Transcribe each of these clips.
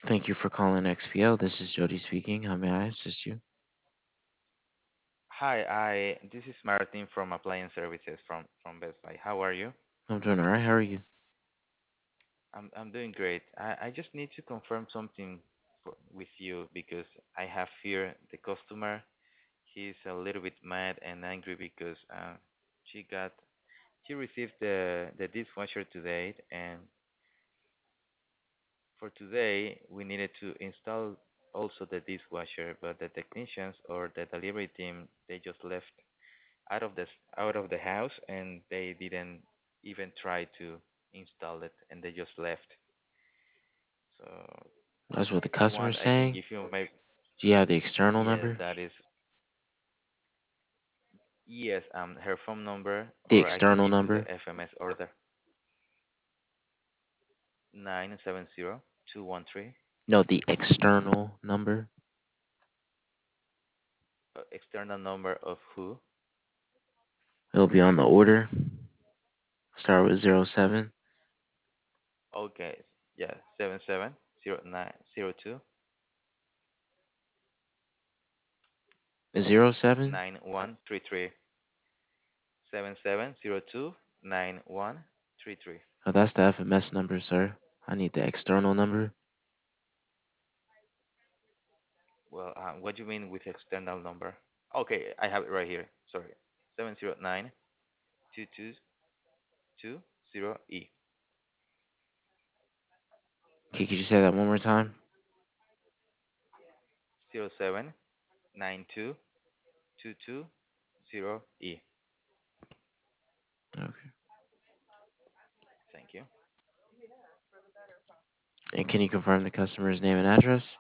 Thank you for calling XPO. This is Jody speaking. How may I assist you? Hi, I this is Martin from Appliance Services from Best Buy. How are you? I'm doing all right. How are you? I'm doing great. I just need to confirm something with you because I have here the customer. He's a little bit mad and angry because she got she received the dishwasher today, and for today we needed to install also the dishwasher, but the technicians or the delivery team, they just left out of this out of the house, and they didn't even try to install it, and they just left. So That's what the if you customer's want, I can saying. give you my. Do you have the external Yes, number? that is. Yes, her phone number, The or I can external give you the number? FMS order. 970-213. No, the external number. External number of who? It'll be on the order. Start with 07. Okay, yeah, 770902 Is 07? 9133. 77029133. Oh, that's the FMS number, sir. I need the external number. Well, what do you mean with external number? Okay, I have it right here. Sorry, 709-2220E. Okay, could you say that one more time? 07922220E. Okay. Thank you. And can you confirm the customer's name and address?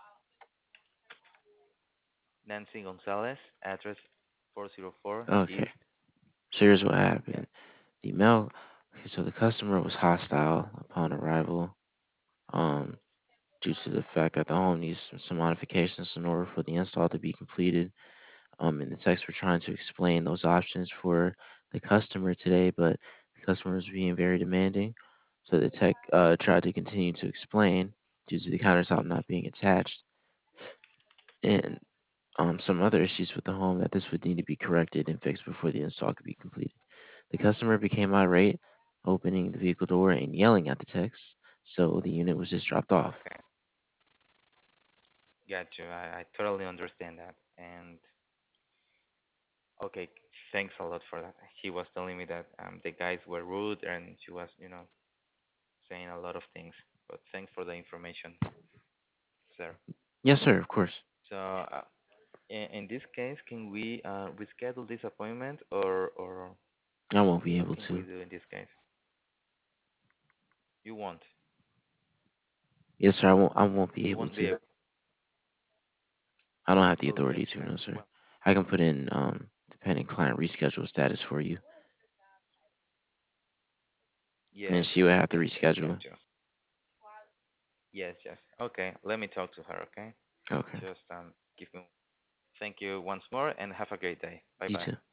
Nancy Gonzalez, address 404 Okay. East. So here's what Yeah. happened. The mail. Okay, so the customer was hostile upon arrival. Um, due to the fact that the home needs some modifications in order for the install to be completed. In the text, we're trying to explain those options for the customer today, but the customer was being very demanding. So the tech tried to continue to explain due to the countertop not being attached and some other issues with the home that this would need to be corrected and fixed before the install could be completed. The customer became irate, opening the vehicle door and yelling at the techs, so the unit was just dropped off. Okay. Got you. I totally understand that. And okay, thanks a lot for that. He was telling me that the guys were rude, and she was, saying a lot of things. But thanks for the information, sir. Yes, sir, of course. So in this case, can we reschedule this appointment, or I won't be what able can we to. do in this case? You won't. Yes, sir, I won't be You able won't be to. able. I don't have the Oh, authority to, gotcha. no, sir. Well, I can put in depending client reschedule status for you, and yes, she yes, would have to yes, yes. reschedule. Gotcha. Yes, yes. Okay, let me talk to her. Okay, Okay. just give me. Thank you once more, and have a great day. Bye You bye. too.